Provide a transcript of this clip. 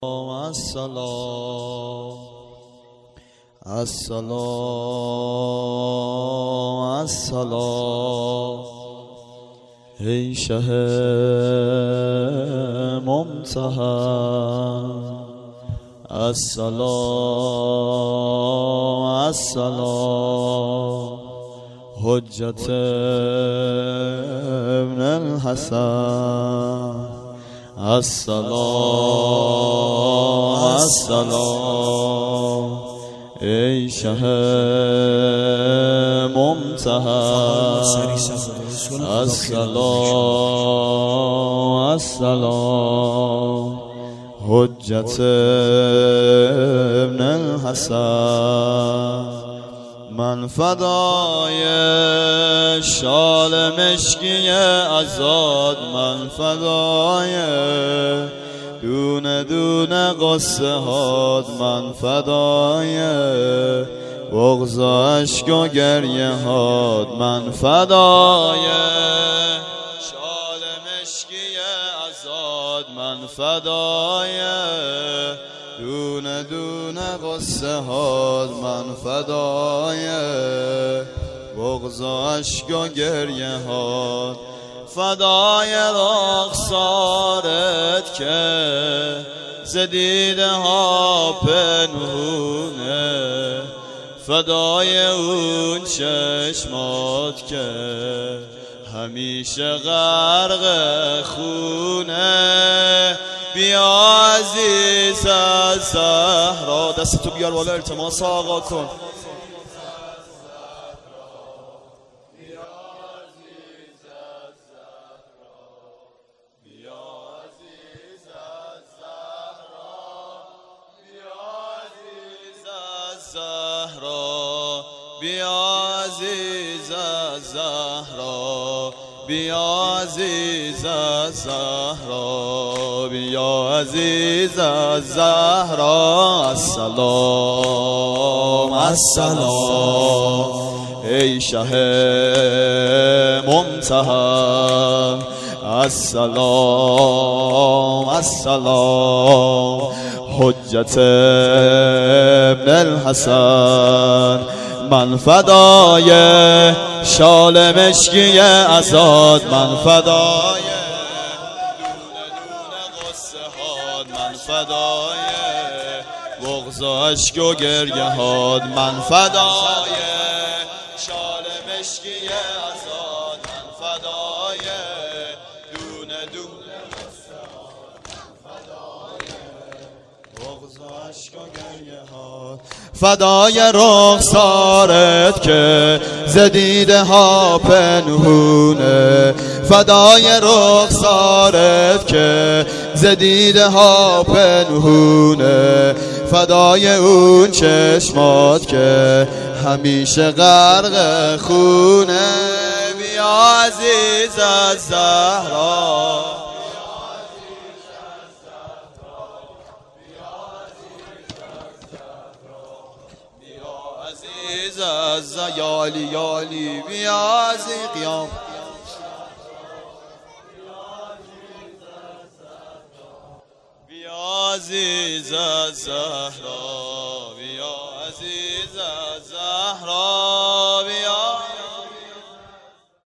السلام ای شه ممتحن، السلام حجت ابن الحسن، السلام ای شه ممتحن، السلام حجت ابن الحسن. من فدای شال مشکی ازاد، من فدای دونه دونه قصه هات، من فدای بغض و اشک و گریه هات، من فدای شال مشکی ازاد، من فدای دونه دونه قصه هات، من فدای بغض و اشک و گریه هات، فدای رخسارت که ز دیده ها پنهونه، فدای اون چشمات که همیشه غرق خونه. بیا عزیز از زهرا، دستتو بیار بالا التماس آقا کن. بیا عزیز از زهرا، بیا عزیز از زهرا، بیا عزیز از زهرا. السلام ای شه ممتحن، السلام حجت ابن الحسن. من فدای شال مشکی ازاد، من فدای دونه دونه قصه هات، من فدای بغض و اشک و گریه هات، من فدای شال مشکی ازاد، من فدای دونه دونه قصه هات، من فدای بغض و اشک و گریه هات، فدای رخسارت که ز دیده ها پنهونه، فدای رخسارت که ز دیده ها پنهونه، فدای اون چشمات که همیشه غرق خونه. بیا عزیز از زهرا، یا علی یا علی، بیا عزیز قیام، بیا عزیز از زهرا.